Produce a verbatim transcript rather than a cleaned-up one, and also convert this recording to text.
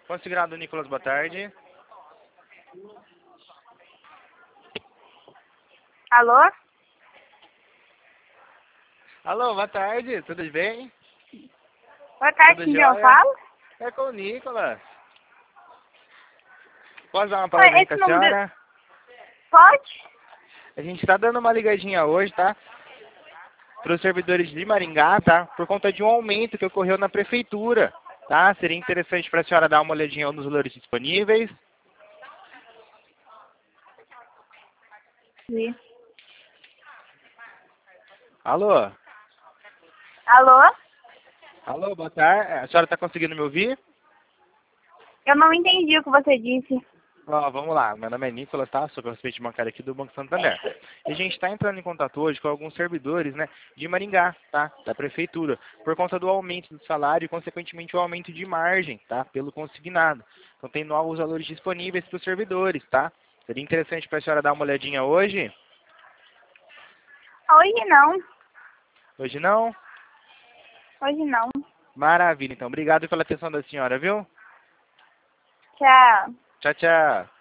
Consignado Nicolas, boa tarde. Alô? Alô, boa tarde, tudo bem? Boa tarde, Tudo com quem eu jóia? falo? É com o Nicolas. Posso dar uma Oi, palavrinha com esse a número... senhora? Pode? A gente está dando uma ligadinha hoje, tá? Para os servidores de Maringá, tá? Por conta de um aumento que ocorreu na prefeitura, tá? Seria interessante para a senhora dar uma olhadinha nos valores disponíveis. Sim. Alô? Alô? Alô, boa tarde. A senhora está conseguindo me ouvir? Eu não entendi o que você disse. Ó, vamos lá. Meu nome é Nicolas, tá? Sou correspondente bancário aqui do Banco Santander. E a gente está entrando em contato hoje com alguns servidores, né, de Maringá, tá? Da prefeitura, por conta do aumento do salário e, consequentemente, o aumento de margem, tá? Pelo consignado. Então, tem novos valores disponíveis para os servidores, tá? Seria interessante para a senhora dar uma olhadinha hoje? Hoje não. Hoje não? Hoje não. Maravilha, então. Obrigado pela atenção da senhora, viu? Tchau. Tchau, tchau.